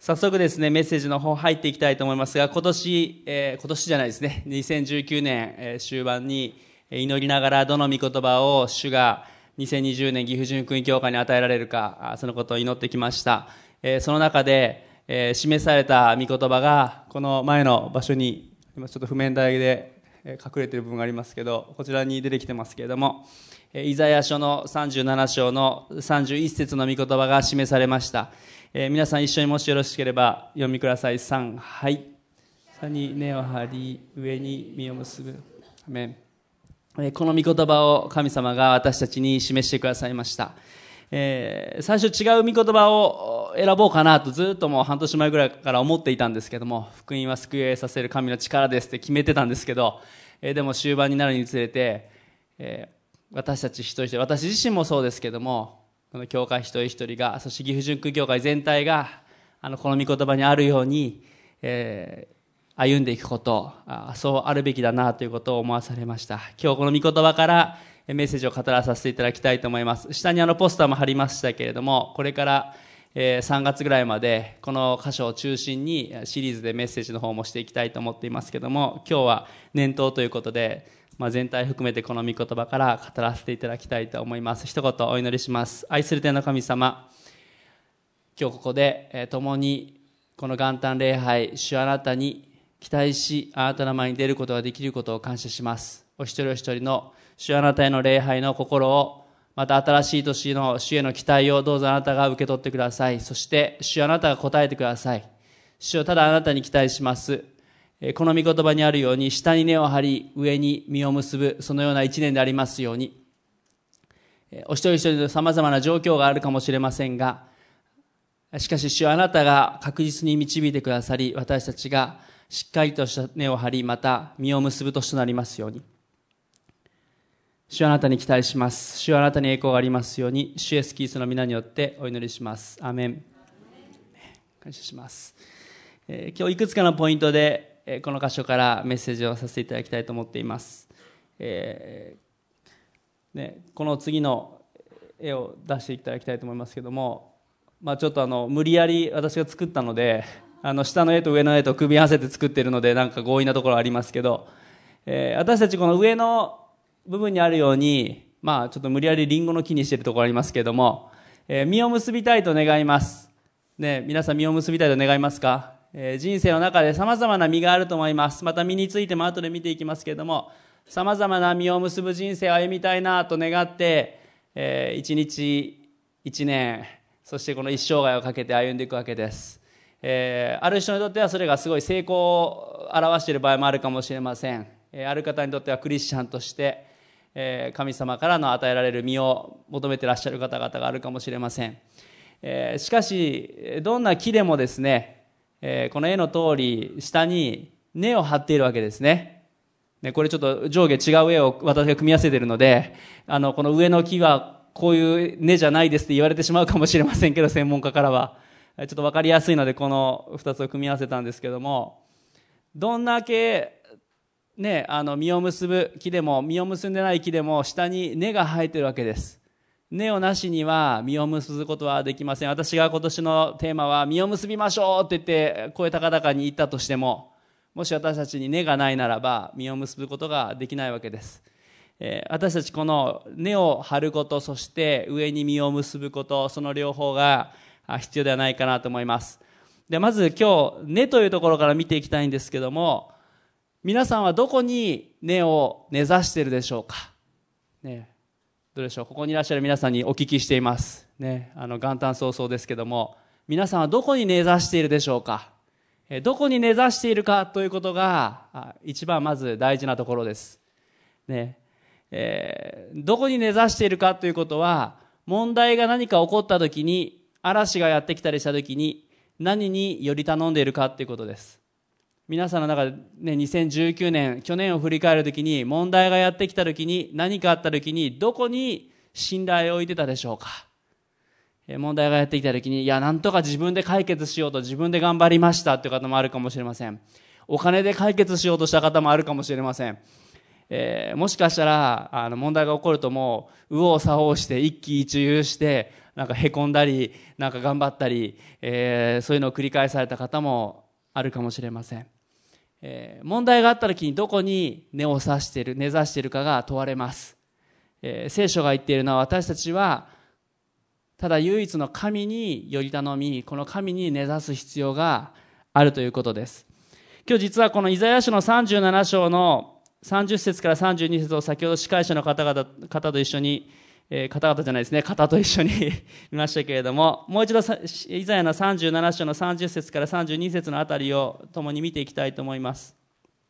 早速ですね、メッセージの方入っていきたいと思いますが、今年じゃないですね、2019年、終盤に祈りながらどの御言葉を主が2020年岐阜純福音教会に与えられるか、そのことを祈ってきました。その中で、示された御言葉が、この前の場所に、今ちょっと譜面台で隠れている部分がありますけど、こちらに出てきてますけれども、イザヤ書の37章の31節の御言葉が示されました。皆さん一緒にもしよろしければ読みください。3、はい。下に根を張り、上に実を結ぶ。アメン。この御言葉を神様が私たちに示してくださいました。最初違う御言葉を選ぼうかなとずっともう半年前ぐらいから思っていたんですけども、福音は救いを得させる神の力ですって決めてたんですけど、でも終盤になるにつれて、私たち一人一人、私自身もそうですけども、この教会一人一人が、そして岐阜純福音教会全体がこの御言葉にあるように、歩んでいくこと、そうあるべきだなということを思わされました。今日この御言葉からメッセージを語らさせていただきたいと思います。下にポスターも貼りましたけれども、これから3月ぐらいまでこの箇所を中心にシリーズでメッセージの方もしていきたいと思っていますけども、今日は年頭ということで、全体含めてこの御言葉から語らせていただきたいと思います。一言お祈りします。愛する天の神様、今日ここで共にこの元旦礼拝、主あなたに期待し、あなたの前に出ることができることを感謝します。お一人お一人の主あなたへの礼拝の心を、また新しい年の主への期待をどうぞあなたが受け取ってください。そして主あなたが答えてください。主をただあなたに期待します。この御言葉にあるように、下に根を張り、上に実を結ぶ、そのような一年でありますように、お一人一人の様々な状況があるかもしれませんが、しかし主はあなたが確実に導いてくださり、私たちがしっかりとした根を張り、また実を結ぶ年となりますように。主はあなたに期待します。主はあなたに栄光がありますように、主イエスキリストの皆によってお祈りします。アーメン。感謝します。今日いくつかのポイントで、この箇所からメッセージをさせていただきたいと思っています。この次の絵を出していただきたいと思いますけども、ちょっと無理やり私が作ったので、下の絵と上の絵と組み合わせて作っているので、なんか強引なところありますけど、私たちこの上の部分にあるように、ちょっと無理やりリンゴの木にしているところありますけれども、実を結びたいと願います。皆さん実を結びたいと願いますか？人生の中で様々な実があると思います。また実についても後で見ていきますけれども、様々な実を結ぶ人生を歩みたいなと願って、一日、一年、そしてこの一生涯をかけて歩んでいくわけです。ある人にとってはそれがすごい成功を表している場合もあるかもしれません。ある方にとってはクリスチャンとして、神様からの与えられる実を求めていらっしゃる方々があるかもしれません。しかし、どんな木でもですね、この絵の通り下に根を張っているわけですね。これちょっと上下違う絵を私が組み合わせているので、この上の木はこういう根じゃないですって言われてしまうかもしれませんけど、専門家からはちょっと分かりやすいのでこの2つを組み合わせたんですけども、どんだけ実を結ぶ木でも実を結んでない木でも下に根が生えているわけです。根をなしには実を結ぶことはできません。私が今年のテーマは実を結びましょうって言って声高々に言ったとしても、もし私たちに根がないならば実を結ぶことができないわけです。私たちこの根を張ること、そして上に実を結ぶこと、その両方が必要ではないかなと思います。で、まず今日根というところから見ていきたいんですけども、皆さんはどこに根を根ざしているでしょうか。どうでしょう。ここにいらっしゃる皆さんにお聞きしています。元旦早々ですけども、皆さんはどこに根ざしているでしょうか。どこに根ざしているかということが一番まず大事なところです。どこに根ざしているかということは、問題が何か起こったときに、嵐がやってきたりしたときに、何により頼んでいるかということです。皆さんの中で、2019年、去年を振り返るときに、問題がやってきたときに、何かあったときに、どこに信頼を置いてたでしょうか。問題がやってきたときに、なんとか自分で解決しようと自分で頑張りましたという方もあるかもしれません。お金で解決しようとした方もあるかもしれません。 もしかしたら問題が起こるともう右往左往して一喜一憂してなんかへこんだりなんか頑張ったり、そういうのを繰り返された方もあるかもしれません。問題があった時にどこに根ざしているかが問われます。聖書が言っているのは、私たちはただ唯一の神により頼み、この神に根ざす必要があるということです。今日実はこのイザヤ書の37章の30節から32節を先ほど司会者の方と一緒に、方と一緒に見ましたけれども、もう一度イザヤの37章の30節から32節のあたりを共に見ていきたいと思います。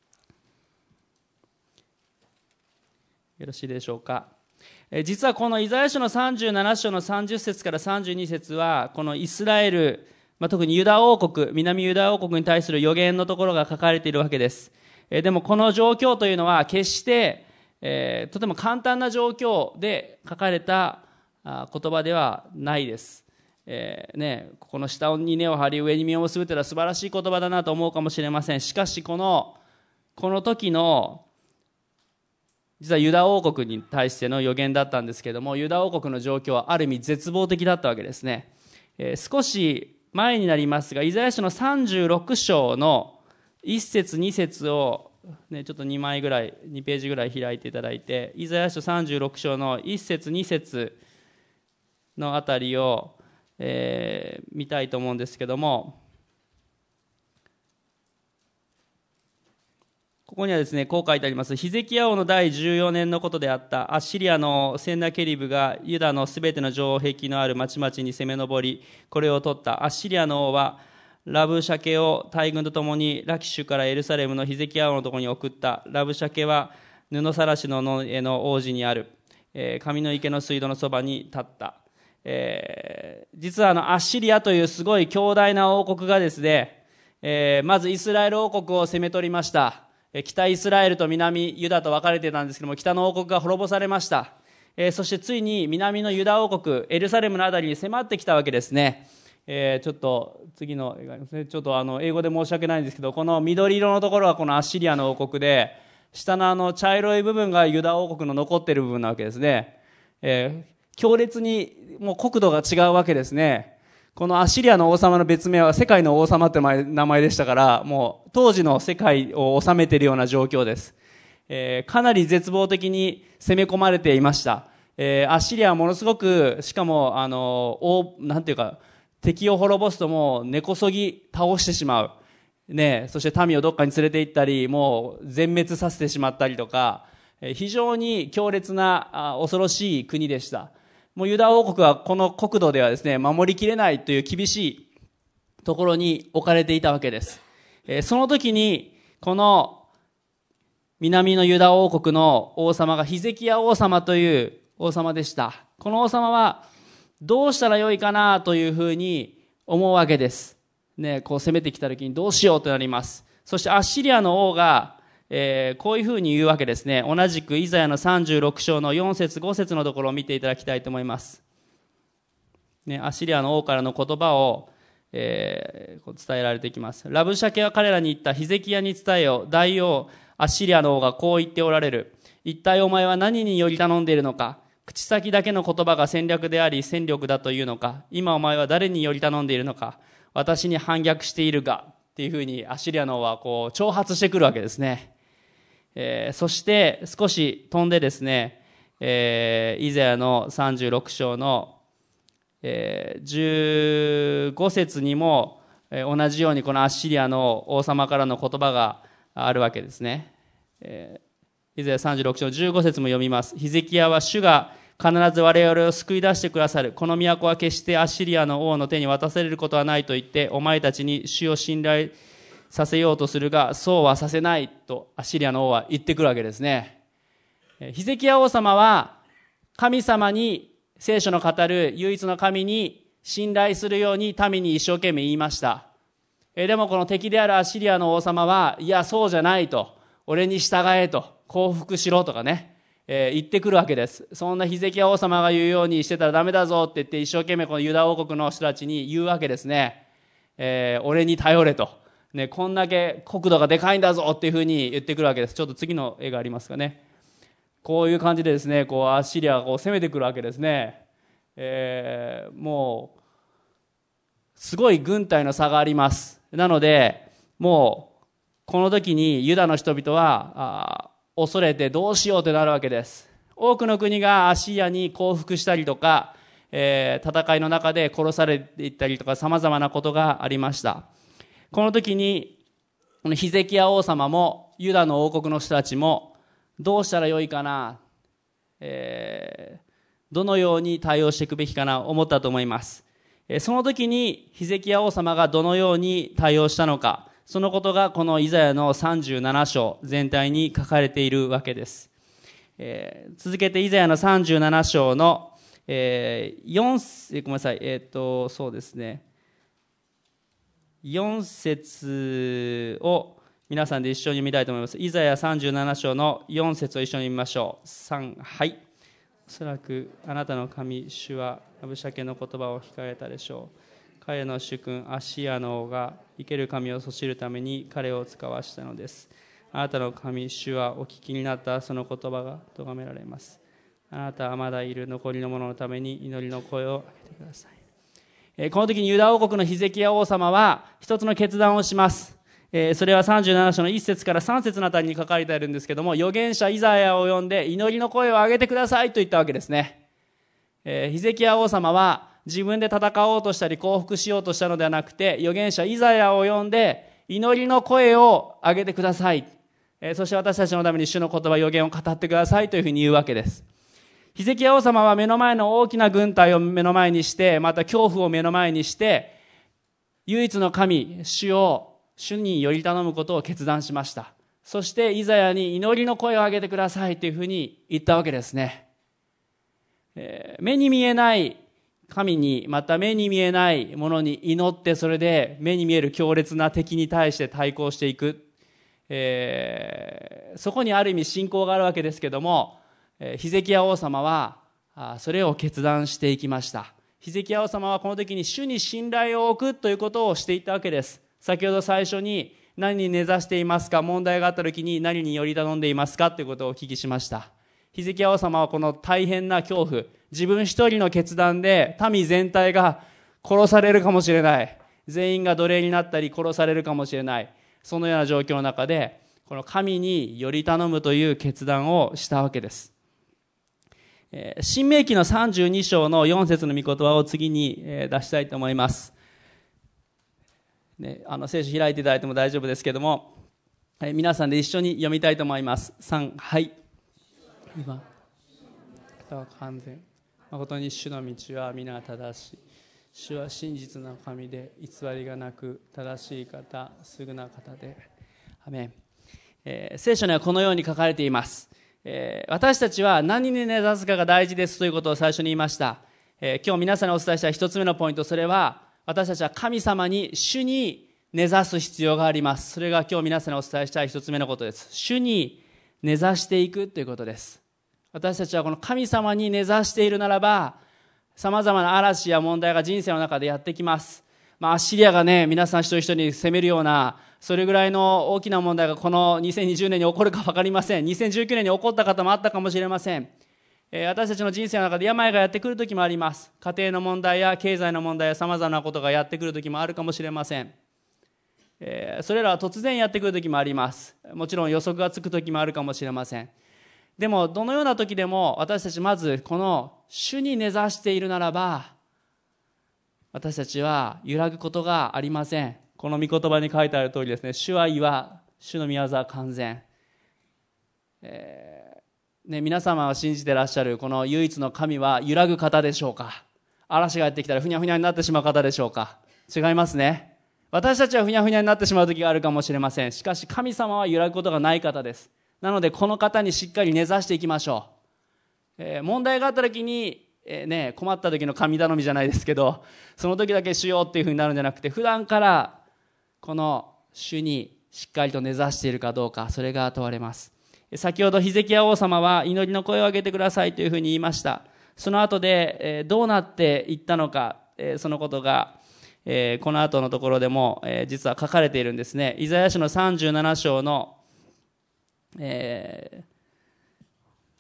よろしいでしょうか。実はこのイザヤ書の37章の30節から32節は、このイスラエル、特にユダ王国、南ユダ王国に対する予言のところが書かれているわけです。でもこの状況というのは決して、とても簡単な状況で書かれた言葉ではないです。ここの下に根を張り上に身を結ぶというのは素晴らしい言葉だなと思うかもしれません。しかしこの時の実はユダ王国に対しての予言だったんですけれども、ユダ王国の状況はある意味絶望的だったわけですね。少し前になりますが、イザヤ書の36章の1節2節を、ちょっと2ページぐらい開いていただいて、イザヤ書36章の1節2節のあたりを、見たいと思うんですけども、ここにはですね、こう書いてあります。ヒゼキヤ王の第14年のことであった。アッシリアのセンナケリブがユダのすべての城壁のある町々に攻め上り、これを取った。アッシリアの王はラブシャケを大軍とともにラキシュからエルサレムのヒゼキヤ王のところに送った。ラブシャケは布さらしの野への王子にある、神の池の水道のそばに立った。実はアッシリアというすごい強大な王国がですね、まずイスラエル王国を攻め取りました。北イスラエルと南ユダと分かれていたんですけども、北の王国が滅ぼされました。そしてついに南のユダ王国エルサレムのあたりに迫ってきたわけですね。ちょっと次の絵がありますね。ちょっと英語で申し訳ないんですけど、この緑色のところはこのアッシリアの王国で、下の茶色い部分がユダ王国の残っている部分なわけですね。強烈にもう国土が違うわけですね。このアッシリアの王様の別名は世界の王様って名前でしたから、もう当時の世界を治めているような状況です。かなり絶望的に攻め込まれていました。アッシリアはものすごく、しかもなんていうか、敵を滅ぼすともう根こそぎ倒してしまう。そして民をどっかに連れて行ったり、もう全滅させてしまったりとか、非常に強烈な恐ろしい国でした。もうユダ王国はこの国土ではですね、守りきれないという厳しいところに置かれていたわけです。その時にこの南のユダ王国の王様がヒゼキヤ王様という王様でした。この王様はどうしたらよいかなというふうに思うわけです。こう攻めてきた時にどうしようとなります。そしてアッシリアの王がこういうふうに言うわけですね。同じくイザヤの36章の4節5節のところを見ていただきたいと思います。アッシリアの王からの言葉を、伝えられていきます。ラブシャケは彼らに言った。ヒゼキヤに伝えよ。大王アッシリアの王がこう言っておられる。一体お前は何により頼んでいるのか。口先だけの言葉が戦略であり戦力だというのか。今お前は誰により頼んでいるのか。私に反逆しているが。っていうふうにアッシリアの王はこう挑発してくるわけですね。そして少し飛んでですね、イザヤの36章の、15節にも、同じようにこのアッシリアの王様からの言葉があるわけですね。イザヤ36章15節も読みます。ヒゼキヤは主が必ず我々を救い出してくださる。この都は決してアッシリアの王の手に渡されることはないと言って、お前たちに主を信頼させようとするが、そうはさせないとアッシリアの王は言ってくるわけですね。ヒゼキヤ王様は神様に、聖書の語る唯一の神に信頼するように民に一生懸命言いました。でもこの敵であるアッシリアの王様は、いやそうじゃないと、俺に従えと、降伏しろとかね、言ってくるわけです。そんなヒゼキヤ王様が言うようにしてたらダメだぞって言って一生懸命このユダ王国の人たちに言うわけですね。俺に頼れと。こんだけ国土がでかいんだぞっていうふうに言ってくるわけです。ちょっと次の絵がありますかね。 こういう感じでですね、こうアッシリアがこう攻めてくるわけですね。もうすごい軍隊の差があります。なのでもうこの時にユダの人々は恐れてどうしようとなるわけです。多くの国がアッシリアに降伏したりとか、戦いの中で殺されていったりとか、様々なことがありました。この時にこのヒゼキヤ王様もユダの王国の人たちもどうしたらよいかな、どのように対応していくべきかな思ったと思います。その時にヒゼキヤ王様がどのように対応したのか、そのことがこのイザヤの37章全体に書かれているわけです。続けてイザヤの37章の、ごめんなさい、そうですね、4節を皆さんで一緒に読みたいと思います。イザヤ37章の4節を一緒に見ましょう。3、はい。おそらくあなたの神主はラブシャケの言葉を控えたでしょう。彼の主君アシアの王が生ける神をそしるために彼を使わしたのです。あなたの神主はお聞きになったその言葉が咎められます。あなたはまだいる残りの者のために祈りの声を上げてください。この時にユダ王国のヒゼキヤ王様は一つの決断をします。それは37章の1節から3節のあたりに書かれているんですけども、預言者イザヤを呼んで祈りの声を上げてくださいと言ったわけですね。ヒゼキヤ王様は自分で戦おうとしたり降伏しようとしたのではなくて、預言者イザヤを呼んで祈りの声を上げてください。そして私たちのために主の言葉、預言を語ってくださいというふうに言うわけです。ヒゼキヤ王様は目の前の大きな軍隊を目の前にして、また恐怖を目の前にして、唯一の神、主により頼むことを決断しました。そしてイザヤに祈りの声を上げてくださいというふうに言ったわけですね。目に見えない神に、また目に見えないものに祈って、それで目に見える強烈な敵に対して対抗していく。そこにある意味信仰があるわけですけども、ヒゼキヤ王様はそれを決断していきました。ヒゼキヤ王様はこの時に主に信頼を置くということをしていったわけです。先ほど最初に何に根ざしていますか、問題があった時に何により頼んでいますかということをお聞きしました。ヒゼキヤ王様はこの大変な恐怖、自分一人の決断で民全体が殺されるかもしれない、全員が奴隷になったり殺されるかもしれない、そのような状況の中でこの神により頼むという決断をしたわけです。申命記の32章の4節の御言葉を次に出したいと思います。聖書開いていただいても大丈夫ですけども、皆さんで一緒に読みたいと思います。3、はい。今は完全、誠に主の道は皆正しい。主は真実な神で偽りがなく正しい方、すぐな方で。アメン。聖書にはこのように書かれています。私たちは何に根ざすかが大事ですということを最初に言いました。今日皆さんにお伝えした一つ目のポイント、それは私たちは神様に、主に根ざす必要があります。それが今日皆さんにお伝えしたい一つ目のことです。主に根ざしていくということです。私たちはこの神様に根ざしているならば、様々な嵐や問題が人生の中でやってきます。アッシリアがね、皆さん一人一人に攻めるような、それぐらいの大きな問題がこの2020年に起こるか分かりません。2019年に起こった方もあったかもしれません。私たちの人生の中で病がやってくる時もあります。家庭の問題や経済の問題や様々なことがやってくる時もあるかもしれません。それらは突然やってくる時もあります。もちろん予測がつく時もあるかもしれません。でもどのような時でも私たちまずこの主に根ざしているならば、私たちは揺らぐことがありません。この御言葉に書いてある通りですね、主は岩、主の御業は完全。皆様は信じてらっしゃるこの唯一の神は揺らぐ方でしょうか。嵐がやってきたらふにゃふにゃになってしまう方でしょうか。違いますね。私たちはふにゃふにゃになってしまう時があるかもしれません。しかし神様は揺らぐことがない方です。なのでこの方にしっかり根ざしていきましょう。問題があった時に、困った時の神頼みじゃないですけど、その時だけ主よっていうふうになるんじゃなくて、普段からこの主にしっかりと根ざしているかどうか、それが問われます。先ほどヒゼキヤ王様は祈りの声を上げてくださいというふうに言いました。その後でどうなっていったのか、そのことがこの後のところでも実は書かれているんですね。イザヤ書の37章の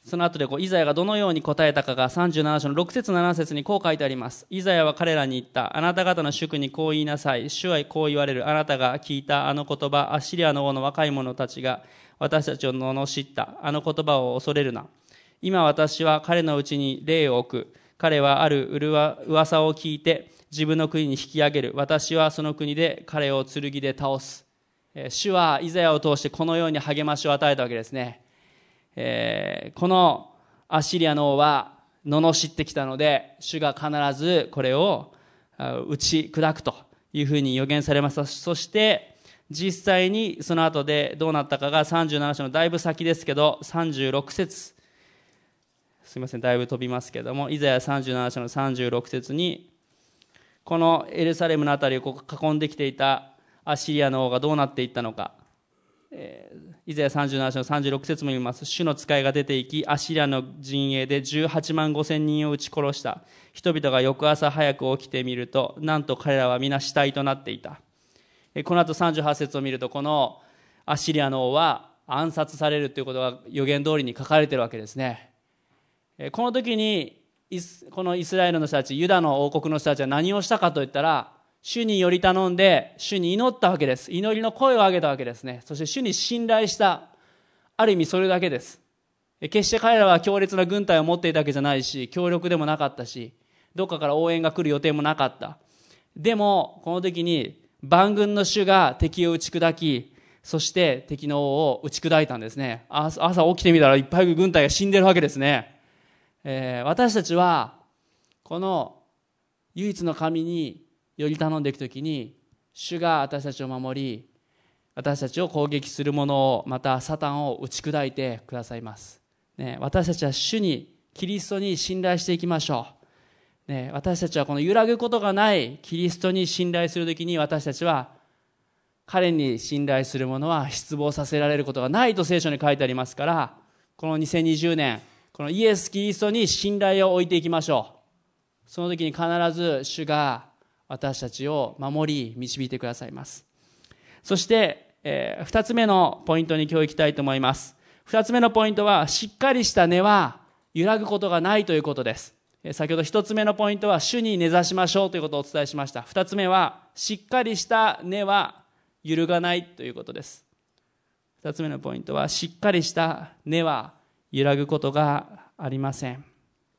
その後でイザヤがどのように答えたかが37章の6節7節にこう書いてあります。イザヤは彼らに言った。あなた方の主君にこう言いなさい。主はこう言われる。あなたが聞いたあの言葉、アッシリアの王の若い者たちが私たちを罵ったあの言葉を恐れるな。今私は彼のうちに霊を置く。彼はある噂を聞いて自分の国に引き上げる。私はその国で彼を剣で倒す。主はイザヤを通してこのように励ましを与えたわけですね。このアッシリアの王は罵ってきたので、主が必ずこれを打ち砕くというふうに予言されました。そして実際にその後でどうなったかが37章のだいぶ先ですけど、36節、すみません、だいぶ飛びますけども、イザヤ37章の36節に、このエルサレムのあたりを囲んできていたアッシリアの王がどうなっていったのか。イザヤ37章の36節も言います。主の使いが出て行き、アッシリアの陣営で18万5千人を撃ち殺した。人々が翌朝早く起きてみると、なんと彼らは皆死体となっていた。この後38節を見ると、このアッシリアの王は暗殺されるということが予言通りに書かれているわけですね。この時にこのイスラエルの人たち、ユダの王国の人たちは何をしたかといったら、主により頼んで主に祈ったわけです。祈りの声を上げたわけですね。そして主に信頼した、ある意味それだけです。決して彼らは強烈な軍隊を持っていたわけじゃないし、強力でもなかったし、どっかから応援が来る予定もなかった。でもこの時に万軍の主が敵を打ち砕き、そして敵の王を打ち砕いたんですね。朝起きてみたらいっぱい軍隊が死んでるわけですね。私たちはこの唯一の神により頼んでいくときに、主が私たちを守り、私たちを攻撃する者を、またサタンを打ち砕いてくださいます、私たちは主に、キリストに信頼していきましょう、私たちはこの揺らぐことがないキリストに信頼するときに、私たちは彼に信頼する者は失望させられることがないと聖書に書いてありますから、この2020年このイエス・キリストに信頼を置いていきましょう。その時に必ず主が私たちを守り導いてくださいます。そして、2つ目のポイントに今日行きたいと思います。2つ目のポイントは、しっかりした根は揺らぐことがないということです。先ほど1つ目のポイントは、主に根ざしましょうということをお伝えしました。2つ目は、しっかりした根は揺るがないということです。2つ目のポイントは、しっかりした根は揺らぐことがありません。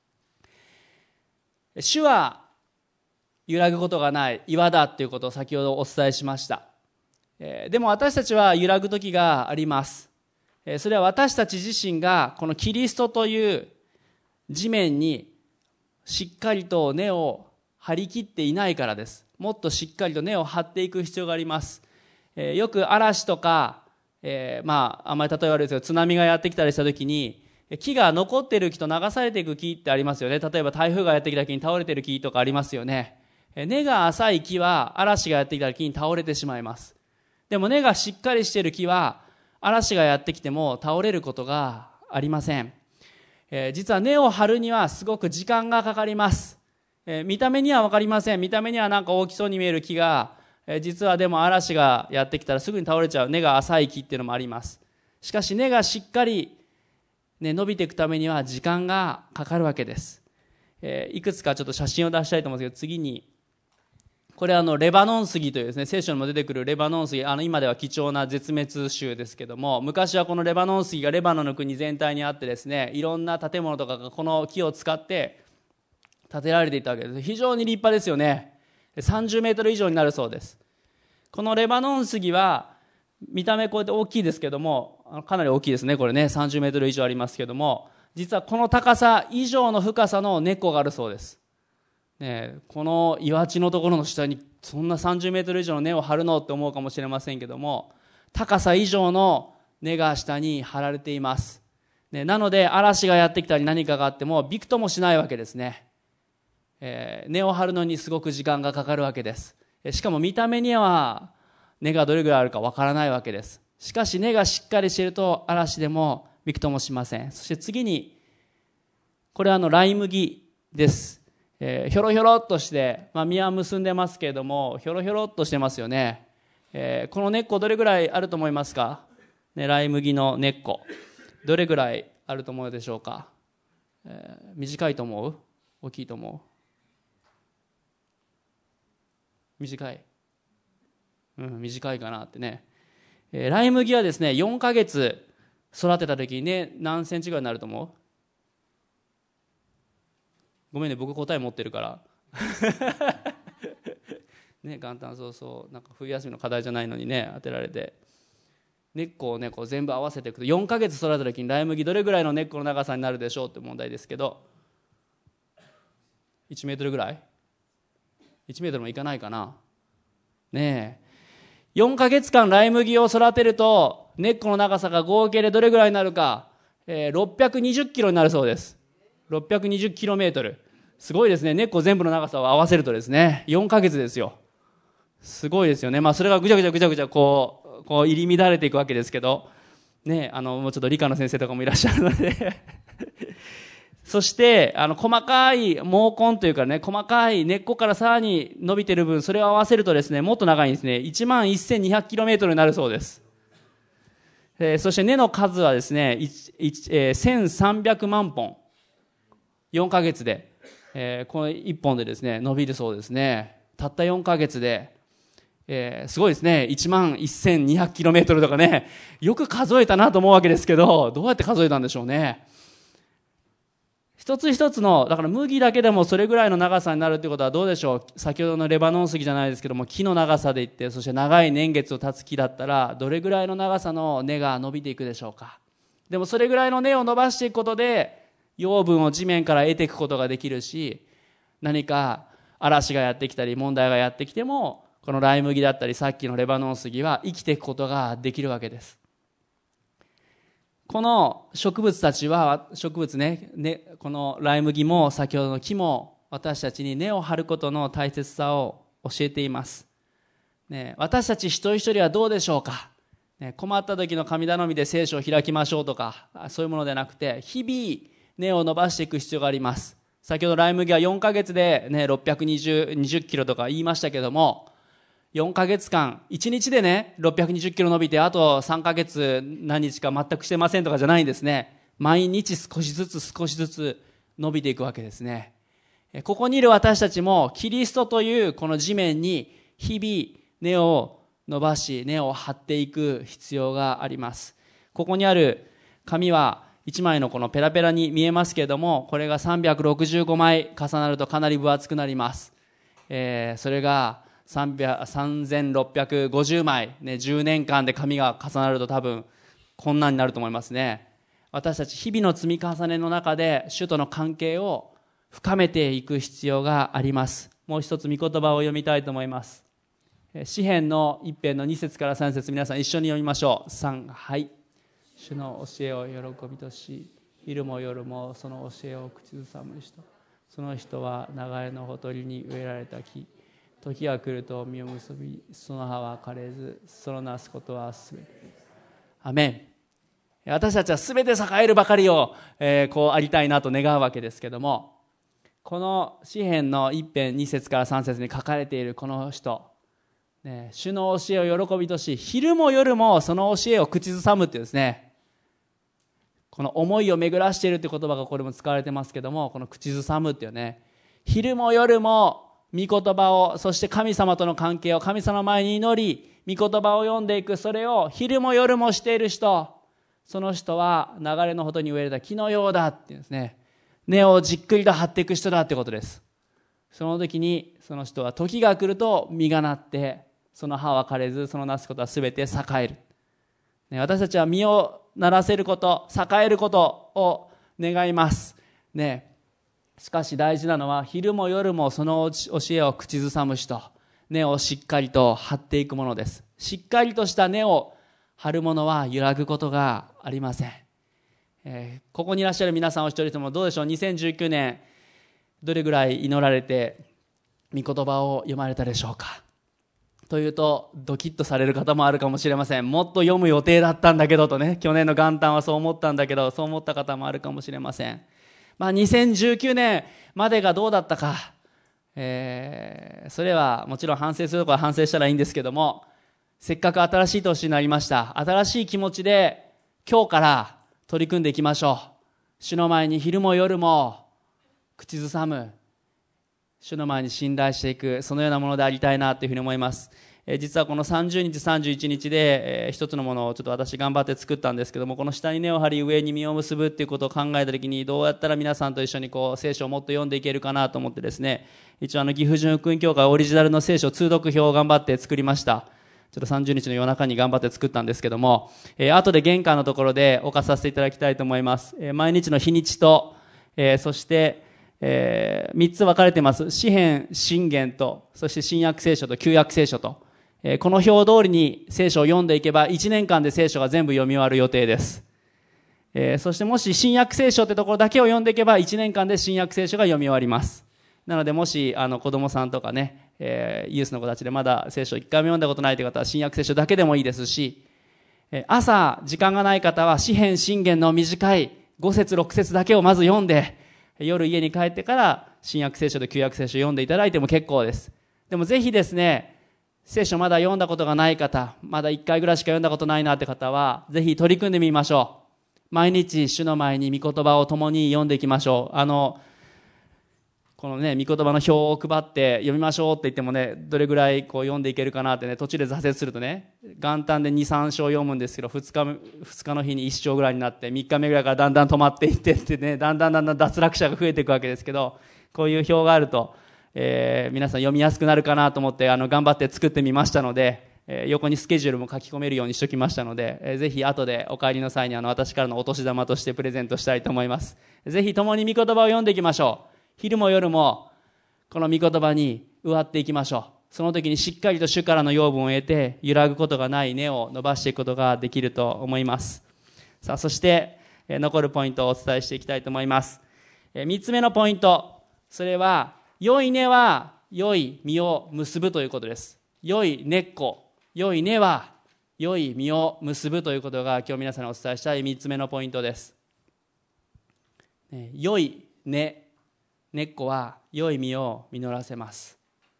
主は揺らぐことがない岩だということを先ほどお伝えしました。でも私たちは揺らぐ時があります。それは私たち自身がこのキリストという地面にしっかりと根を張り切っていないからです。もっとしっかりと根を張っていく必要があります。よく嵐とか、あんまり例え悪いですけど、津波がやってきたりした時に、木が残っている木と流されていく木ってありますよね。例えば台風がやってきた時に倒れている木とかありますよね。根が浅い木は嵐がやってきた木に倒れてしまいます。でも根がしっかりしている木は嵐がやってきても倒れることがありません。実は根を張るにはすごく時間がかかります。見た目には分かりません。見た目にはなんか大きそうに見える木が、実はでも嵐がやってきたらすぐに倒れちゃう根が浅い木っていうのもあります。しかし根がしっかり、伸びていくためには時間がかかるわけです。いくつかちょっと写真を出したいと思うんですけど、次にこれはレバノン杉というですね、聖書にも出てくるレバノン杉、今では貴重な絶滅種ですけども、昔はこのレバノン杉がレバノンの国全体にあってですね、いろんな建物とかがこの木を使って建てられていたわけです。非常に立派ですよね。30メートル以上になるそうです。このレバノン杉は見た目こうやって大きいですけども、かなり大きいですね。これね、30メートル以上ありますけども、実はこの高さ以上の深さの根っこがあるそうです。この岩地のところの下にそんな30メートル以上の根を張るのって思うかもしれませんけども、高さ以上の根が下に張られています。なので嵐がやってきたり何かがあってもびくともしないわけですね。根を張るのにすごく時間がかかるわけです。しかも見た目には根がどれぐらいあるかわからないわけです。しかし根がしっかりしていると嵐でもびくともしません。そして次に、これはライ麦です。ひょろひょろっとして、実は結んでますけれども、ひょろひょろっとしてますよね。この根っこどれぐらいあると思いますか、ライ麦の根っこどれぐらいあると思うでしょうか。短いと思う？大きいと思う？短い。短いかなってね。ライ麦はですね、4ヶ月育てた時にね、何センチぐらいになると思う？ごめんね、僕答え持ってるからね、元旦早々なんか冬休みの課題じゃないのにね、当てられて、根っこをねこう全部合わせていくと4ヶ月育てた時にライ麦どれぐらいの根っこの長さになるでしょうって問題ですけど、1メートルぐらい？1メートルもいかないかな。ねえ、4ヶ月間ライ麦を育てると根っこの長さが合計でどれぐらいになるか、620キロになるそうです。620キロメートル。すごいですね。根っこ全部の長さを合わせるとですね、4ヶ月ですよ。すごいですよね。それがぐちゃぐちゃこう入り乱れていくわけですけどね、もうちょっと理科の先生とかもいらっしゃるのでそして細かい毛根というかね、細かい根っこからさらに伸びている分、それを合わせるとですね、もっと長いんですね。11,200km になるそうです。そして根の数はですね、1300万本、4ヶ月で、この1本でですね伸びるそうですね。たった4ヶ月で、すごいですね。11,200km とかね、よく数えたなと思うわけですけど、どうやって数えたんでしょうね。一つ一つの、だから麦だけでもそれぐらいの長さになるということはどうでしょう。先ほどのレバノン杉じゃないですけども、木の長さでいって、そして長い年月を経つ木だったらどれぐらいの長さの根が伸びていくでしょうか。でもそれぐらいの根を伸ばしていくことで養分を地面から得ていくことができるし、何か嵐がやってきたり問題がやってきても、このライ麦だったりさっきのレバノン杉は生きていくことができるわけです。この植物たちは、植物ね、このライ麦も先ほどの木も私たちに根を張ることの大切さを教えています。ね、私たち一人一人はどうでしょうか。ね、困った時の神頼みで聖書を開きましょうとか、そういうものではなくて、日々根を伸ばしていく必要があります。先ほどライ麦は4ヶ月でね、620キロとか言いましたけども、4ヶ月間、1日でね、620キロ伸びて、あと3ヶ月何日か全くしてませんとかじゃないんですね。毎日少しずつ伸びていくわけですね。ここにいる私たちも、キリストというこの地面に日々根を伸ばし、根を張っていく必要があります。ここにある紙は、1枚のこのペラペラに見えますけれども、これが365枚重なるとかなり分厚くなります。それが3650枚、ね、10年間で紙が重なると多分こんなになると思いますね。私たち日々の積み重ねの中で主との関係を深めていく必要があります。もう一つ御言葉を読みたいと思います。詩編の一編の2節から3節、皆さん一緒に読みましょう。3、はい。主の教えを喜びとし、昼も夜もその教えを口ずさむ人、その人は流れのほとりに植えられた木、時が来ると実を結び、その葉は枯れず、そのなすことはすべて。アメン。私たちはすべて栄えるばかりを、こうありたいなと願うわけですけども、この詩編の一編2節から3節に書かれているこの人、ね、主の教えを喜びとし、昼も夜もその教えを口ずさむっていうですね、この思いを巡らしているって言葉がこれも使われてますけども、この口ずさむっていうね、昼も夜も御言葉を、そして神様との関係を神様の前に祈り、御言葉を読んでいく、それを昼も夜もしている人、その人は流れのほとりに植えられた木のようだっていうんですね。根をじっくりと張っていく人だってことです。その時にその人は時が来ると実がなって、その葉は枯れず、そのなすことはすべて栄える。ね、私たちは実をならせること、栄えることを願います。ね。しかし大事なのは、昼も夜もその教えを口ずさむ人、根をしっかりと張っていくものです。しっかりとした根を張るものは揺らぐことがありません。ここにいらっしゃる皆さんお一人ともどうでしょう。2019年どれぐらい祈られて御言葉を読まれたでしょうか。というとドキッとされる方もあるかもしれません。もっと読む予定だったんだけどとね、去年の元旦はそう思ったんだけど、そう思った方もあるかもしれません。2019年までがどうだったか、それはもちろん反省するところは反省したらいいんですけども、せっかく新しい年になりました。新しい気持ちで今日から取り組んでいきましょ主の前に昼も夜も口ずさむ、主の前に信頼していく、そのようなものでありたいなというふうに思います。実はこの30日31日で、一つのものをちょっと私頑張って作ったんですけども、この下に根を張り上に実を結ぶっていうことを考えたときに、どうやったら皆さんと一緒に聖書をもっと読んでいけるかなと思ってですね、一応岐阜純福音教会オリジナルの聖書通読表を頑張って作りました。ちょっと30日の夜中に頑張って作ったんですけども、後で玄関のところで置かさせていただきたいと思います。毎日の日にちと、そして3つ分かれています。詩編、箴言と、そして新約聖書と旧約聖書と、この表通りに聖書を読んでいけば1年間で聖書が全部読み終わる予定です。そしてもし新約聖書ってところだけを読んでいけば1年間で新約聖書が読み終わります。なのでもし子供さんとかね、ユースの子たちでまだ聖書1回も読んだことないという方は新約聖書だけでもいいですし、朝時間がない方は詩編、箴言の短い5節6節だけをまず読んで、夜家に帰ってから新約聖書と旧約聖書を読んでいただいても結構です。でもぜひですね、聖書まだ読んだことがない方、まだ1回ぐらいしか読んだことないなって方は、ぜひ取り組んでみましょう。毎日主の前に御言葉を共に読んでいきましょう。このね、御言葉の表を配って読みましょうって言ってもね、どれぐらい読んでいけるかなってね、途中で挫折するとね、元旦で2、3章読むんですけど、2日の日に1章ぐらいになって、3日目ぐらいからだんだん止まっていってってね、だんだん脱落者が増えていくわけですけど、こういう表があると、皆さん読みやすくなるかなと思って頑張って作ってみましたので、横にスケジュールも書き込めるようにしておきましたので、ぜひ後でお帰りの際に私からのお年玉としてプレゼントしたいと思います。ぜひ共に御言葉を読んでいきましょう。昼も夜もこの御言葉に植わっていきましょう。その時にしっかりと主からの養分を得て、揺らぐことがない根を伸ばしていくことができると思います。さあ、そして残るポイントをお伝えしていきたいと思います。3つ目のポイント、それは良い根は良い実を結ぶということです。良い根っこ、良い根は良い実を結ぶということが今日皆さんにお伝えしたい3つ目のポイントです。良い根っこは良い実を実らせます。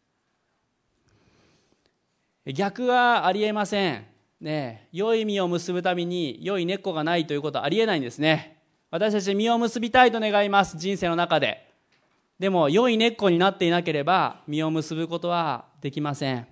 逆はありえません。良い実を結ぶために良い根っこがないということはありえないんですね。私たち実を結びたいと願います、人生の中で。でも良い根っこになっていなければ実を結ぶことはできません。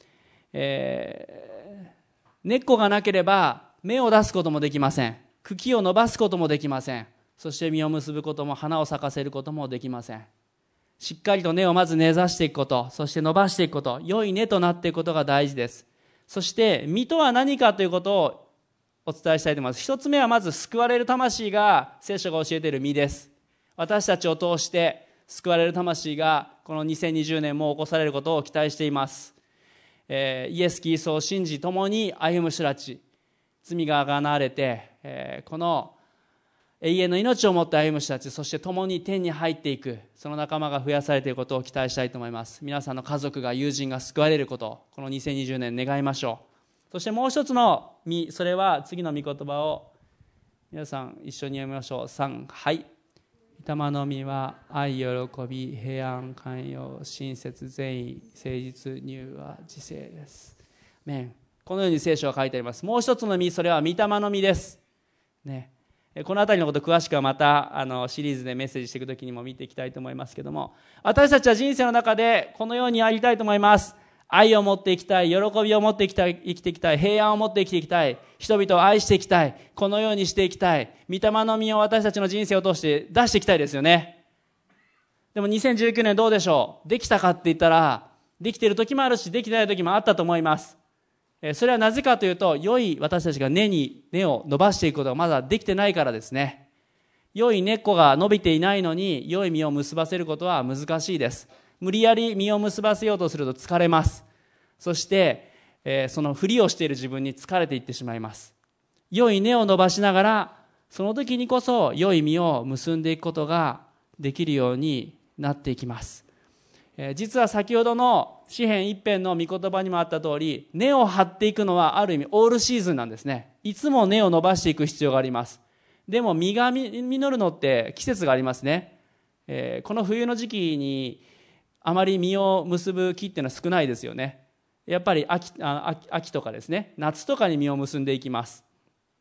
根っこがなければ芽を出すこともできません。茎を伸ばすこともできません。そして実を結ぶことも花を咲かせることもできません。しっかりと根をまず根ざしていくこと、そして伸ばしていくこと、良い根となっていくことが大事です。そして実とは何かということをお伝えしたいと思います。一つ目はまず救われる魂が聖書が教えている実です。私たちを通して救われる魂がこの2020年も起こされることを期待しています。イエス・キリストを信じ共に歩む人たち、罪が贖われて、この永遠の命を持って歩む人たち、そして共に天に入っていく、その仲間が増やされていることを期待したいと思います。皆さんの家族が、友人が救われることをこの2020年願いましょう。そしてもう一つの実、それは次の御言葉を皆さん一緒に読みましょう。3、はい。御霊の実は愛、喜び、平安、寛容、親切、善意、誠実、柔和、自制です。このように聖書は書いてあります。もう一つの実、それは御霊の実です。このあたりのこと詳しくはまたシリーズでメッセージしていくときにも見ていきたいと思いますけども、私たちは人生の中でこのようにやりたいと思います。愛を持っていきたい、喜びを持って生きていきたい、平安を持って生きていきたい、人々を愛していきたい、このようにしていきたい、御霊の実を私たちの人生を通して出していきたいですよね。でも2019年どうでしょう。できたかって言ったら、できている時もあるし、できてない時もあったと思います。それはなぜかというと、良い私たちが根を伸ばしていくことがまだできてないからですね。良い根っこが伸びていないのに良い実を結ばせることは難しいです。無理やり実を結ばせようとすると疲れます。そして、そのふりをしている自分に疲れていってしまいます。良い根を伸ばしながら、その時にこそ良い実を結んでいくことができるようになっていきます。実は先ほどの詩編一編の御言葉にもあった通り、根を張っていくのはある意味オールシーズンなんですね。いつも根を伸ばしていく必要があります。でも実が実るのって季節がありますね。この冬の時期にあまり実を結ぶ木っていうのは少ないですよね。やっぱり秋とかですね、夏とかに実を結んでいきます。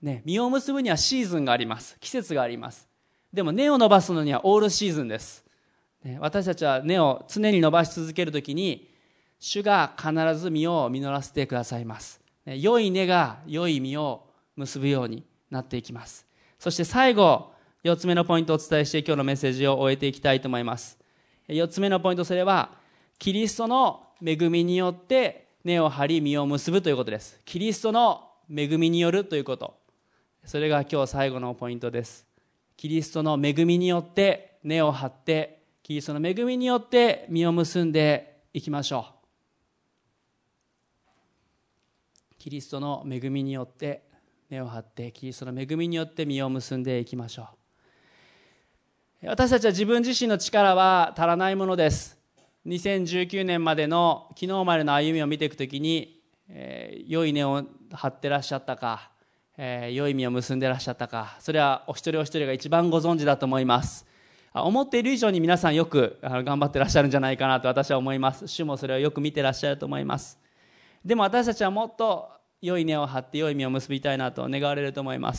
実を結ぶにはシーズンがあります。季節があります。でも根を伸ばすのにはオールシーズンです。私たちは根を常に伸ばし続けるときに、主が必ず実を実らせてくださいます。良い根が良い実を結ぶようになっていきます。そして最後、4つ目のポイントをお伝えして今日のメッセージを終えていきたいと思います。4つ目のポイント、それはキリストの恵みによって根を張り実を結ぶということです。キリストの恵みによるということ、それが今日最後のポイントです。キリストの恵みによって根を張って、キリストの恵みによって実を結んでいきましょう。キリストの恵みによって根を張って、キリストの恵みによって実を結んでいきましょう。私たちは自分自身の力は足らないものです。2019年までの昨日までの歩みを見ていくときに、良い根を張ってらっしゃったか、良い実を結んでらっしゃったか、それはお一人お一人が一番ご存知だと思います。思っている以上に皆さんよく頑張ってらっしゃるんじゃないかなと私は思います。主もそれをよく見てらっしゃると思います。でも私たちはもっと良い根を張って良い実を結びたいなと願われると思います、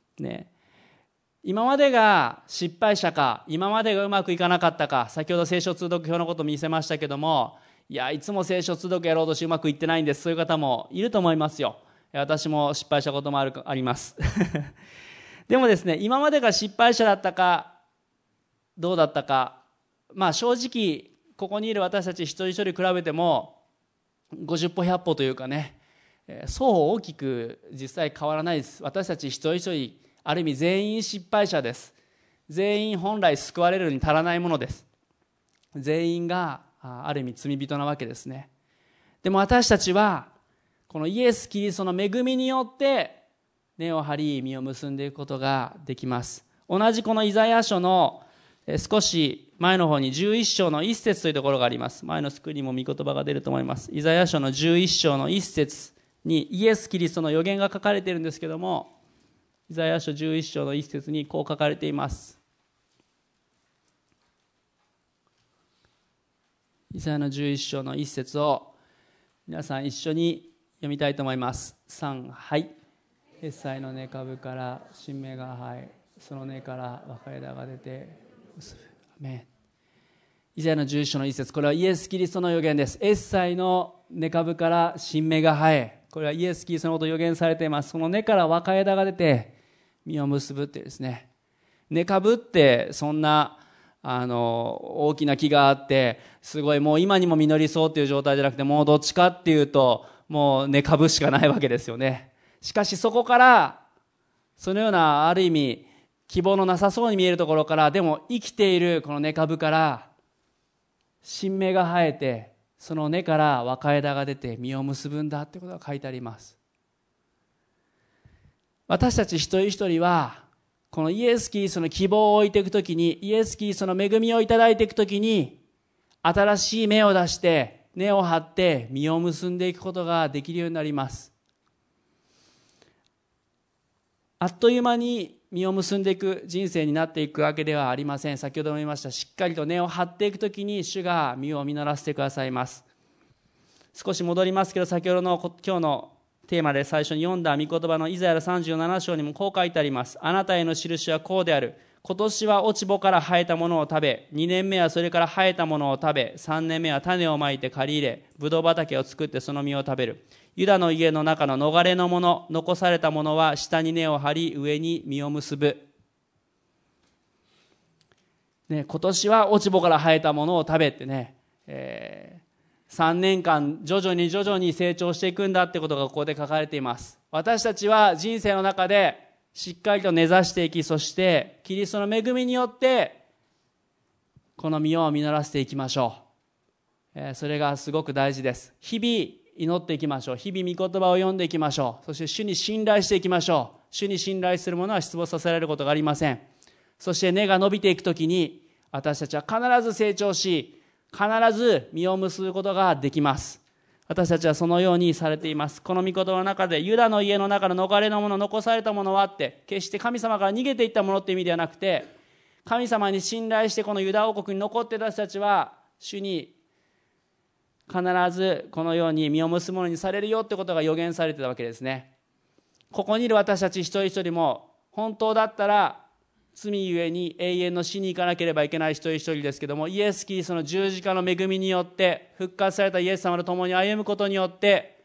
今までが失敗者か、今までがうまくいかなかったか、先ほど聖書通読表のことを見せましたけども、いつも聖書通読やろうとしてうまくいってないんです、そういう方もいると思いますよ。私も失敗したこともありますでもですね、今までが失敗者だったかどうだったか、正直ここにいる私たち一人一人比べても50歩100歩というかね、そう大きく実際変わらないです。私たち一人一人ある意味全員失敗者です。全員本来救われるに足らないものです。全員がある意味罪人なわけですね。でも私たちはこのイエス・キリストの恵みによって根を張り実を結んでいくことができます。同じこのイザヤ書の少し前の方に11章の1節というところがあります。前のスクリーンにも御言葉が出ると思います。イザヤ書の11章の1節にイエス・キリストの予言が書かれているんですけども、イザヤ書11章の1節にこう書かれています。イザヤの11章の1節を皆さん一緒に読みたいと思います。3、はい。エッサイの根株から新芽が生え、その根から若枝が出て結ぶ。アメン。イザヤの11章の1節、これはイエス・キリストの予言です。エッサイの根株から新芽が生え、これはイエス・キリストのことを予言されています。その根から若枝が出て実を結ぶってですね。根株ってそんな大きな木があってすごいもう今にも実りそうっていう状態じゃなくて、もうどっちかっていうともう根株しかないわけですよね。しかしそこからそのようなある意味希望のなさそうに見えるところから、でも生きているこの根株から新芽が生えて、その根から若枝が出て実を結ぶんだってことが書いてあります。私たち一人一人はこのイエス・キリストの希望を置いていくときに、イエス・キリストの恵みをいただいていくときに、新しい芽を出して根を張って実を結んでいくことができるようになります。あっという間に実を結んでいく人生になっていくわけではありません。先ほども言いました、しっかりと根を張っていくときに主が実を実らせてくださいます。少し戻りますけど、先ほどの今日のテーマで最初に読んだ御言葉のイザヤ37章にもこう書いてあります。あなたへの印はこうである。今年は落ち穂から生えたものを食べ、2年目はそれから生えたものを食べ、3年目は種をまいて刈り入れ、ぶどう畑を作ってその実を食べる。ユダの家の中の逃れのもの、残されたものは下に根を張り、上に実を結ぶ。今年は落ち穂から生えたものを食べってね、3年間徐々に成長していくんだってことがここで書かれています。私たちは人生の中でしっかりと根ざしていき、そしてキリストの恵みによってこの実を実らせていきましょう。それがすごく大事です。日々祈っていきましょう。日々御言葉を読んでいきましょう。そして主に信頼していきましょう。主に信頼する者は失望させられることがありません。そして根が伸びていくときに私たちは必ず成長し、必ず実を結ぶことができます。私たちはそのようにされています。この御言葉の中でユダの家の中の逃れのもの、残されたものはって、決して神様から逃げていったものって意味ではなくて、神様に信頼してこのユダ王国に残っていた人たちは主に必ずこのように実を結ぶものにされるよってことが予言されていたわけですね。 ここにいる私たち一人一人も、本当だったら罪ゆえに永遠の死に行かなければいけない一人一人ですけども、イエス・キリストの十字架の恵みによって復活されたイエス様と共に歩むことによって、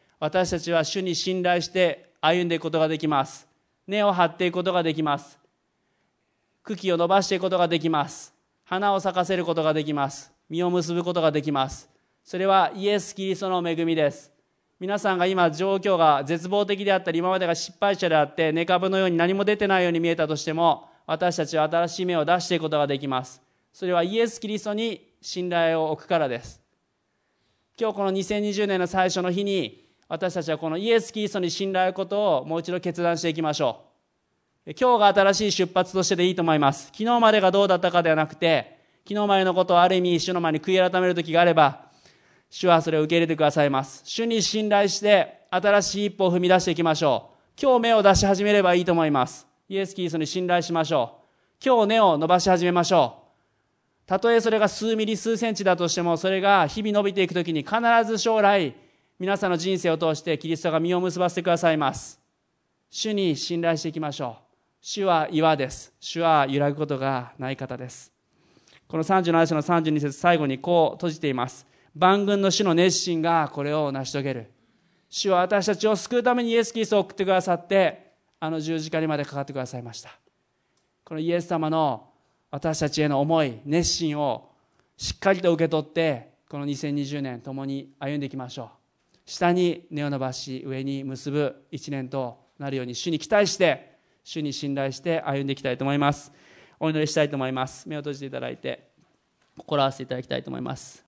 私たちは主に信頼して歩んでいくことができます。根を張っていくことができます。茎を伸ばしていくことができます。花を咲かせることができます。実を結ぶことができます。それはイエス・キリストの恵みです。皆さんが今状況が絶望的であったり、今までが失敗者であって根株のように何も出てないように見えたとしても、私たちは新しい芽を出していくことができます。それはイエス・キリストに信頼を置くからです。今日この2020年の最初の日に、私たちはこのイエス・キリストに信頼を置くことをもう一度決断していきましょう。今日が新しい出発としてでいいと思います。昨日までがどうだったかではなくて、昨日までのことをある意味主の前に悔い改める時があれば、主はそれを受け入れてくださいます。主に信頼して新しい一歩を踏み出していきましょう。今日芽を出し始めればいいと思います。イエス・キリストに信頼しましょう。今日根を伸ばし始めましょう。たとえそれが数ミリ数センチだとしても、それが日々伸びていくときに必ず将来皆さんの人生を通してキリストが実を結ばせてくださいます。主に信頼していきましょう。主は岩です。主は揺らぐことがない方です。この37章の32節、最後にこう閉じています。万軍の主の熱心がこれを成し遂げる。主は私たちを救うためにイエス・キリストを送ってくださって、あの十字架にまでかかってくださいました。このイエス様の私たちへの思い、熱心をしっかりと受け取って、この2020年共に歩んでいきましょう。下に根を伸ばし、上に結ぶ一年となるように、主に期待して、主に信頼して歩んでいきたいと思います。お祈りしたいと思います。目を閉じていただいて、心を合わせていただきたいと思います。